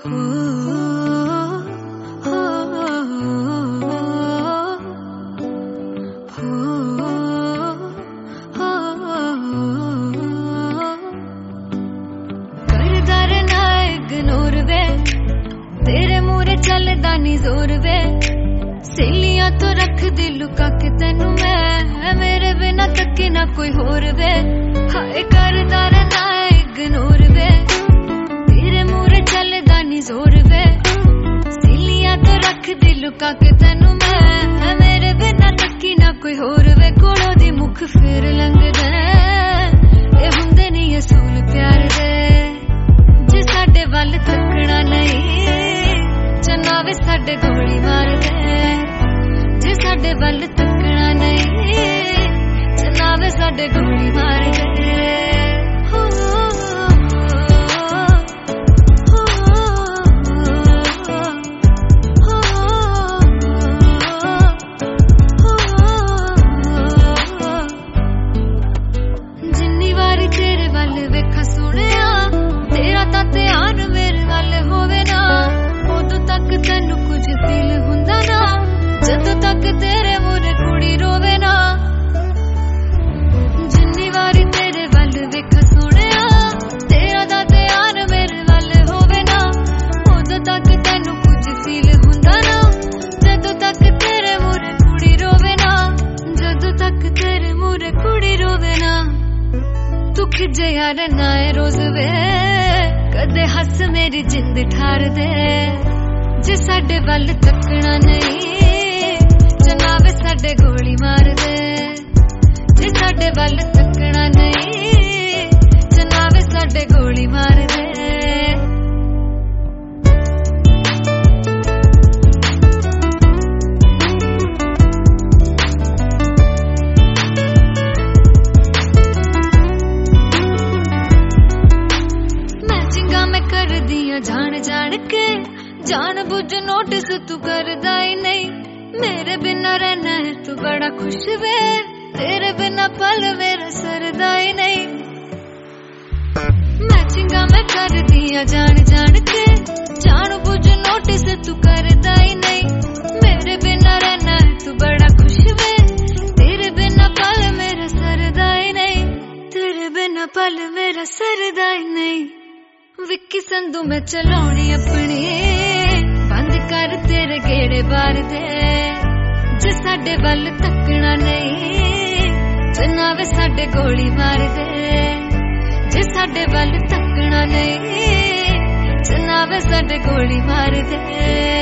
चलदा नी जोर वे सहेलियां तो रख दी लुका के तेनू मैं मेरे बिना तके ना कोई होर वे हाय करदा रहना इग्नोर वे तेरे मूरे चलदा नी जोर वे सहेलियां तो रख दी लुका के तेनू मैं मेरे बिना तके ना कोई होर वे कोलों दी मुख फिर लंघदा ए हुंदे नी असूल प्यार दे जे साडे वल तकना नहीं चनावे साडे गोली मार दे जे साडे वल तकना नहीं चनावे साडे गोली मार दे जिन्नी वारी तेरे वल वेखा सुनिया तेरा तां ध्यान मेरे वल होवे ना उदों तक तेनू कुछ फील हुंदा ना जदों तक तेरे मूरे कुड़ी रोवे ना जिन्नी वारी तेरे वल वेखा सुनिया तेरा दा ध्यान मेरे वल होवे ना उदों तक तेनू कुछ फील हुंदा ना जदों तक तेरे मूरे कुड़ी रोवे ना जदों तक तेरे मूरे कुड़ी रोवे ना तू खिजे यार नाए रोज वे कदे हस मेरी जिंद ठार दे जे साडे वल तकना नहीं चनावे साडे गोली मार दे जे साडे वल तकना नहीं चनावे साडे गोली मार दे जान जान के जान बुझ नोटिस तू करदा ही नहीं मेरे बिना रहना है तू बड़ा खुश वे तेरे बिना पल मेरा सरदा ही नहीं मैचिंगा मैं कर दिया जान जान के जान बुझ नोटिस तू करदा ही नहीं मेरे बिना रहना है तू बड़ा खुश वे तेरे बिना पल मेरा सरदा ही नहीं तेरे बिना पल मेरा सरदा ही नहीं विक्की संधू मैं चलाउणी अपनी बंद कर तेरे गेड़े बार दे जे साडे वल तकना नहीं चनावे साडे गोली मार दे जे साडे वल तकना नहीं चनावे साडे गोली मार दे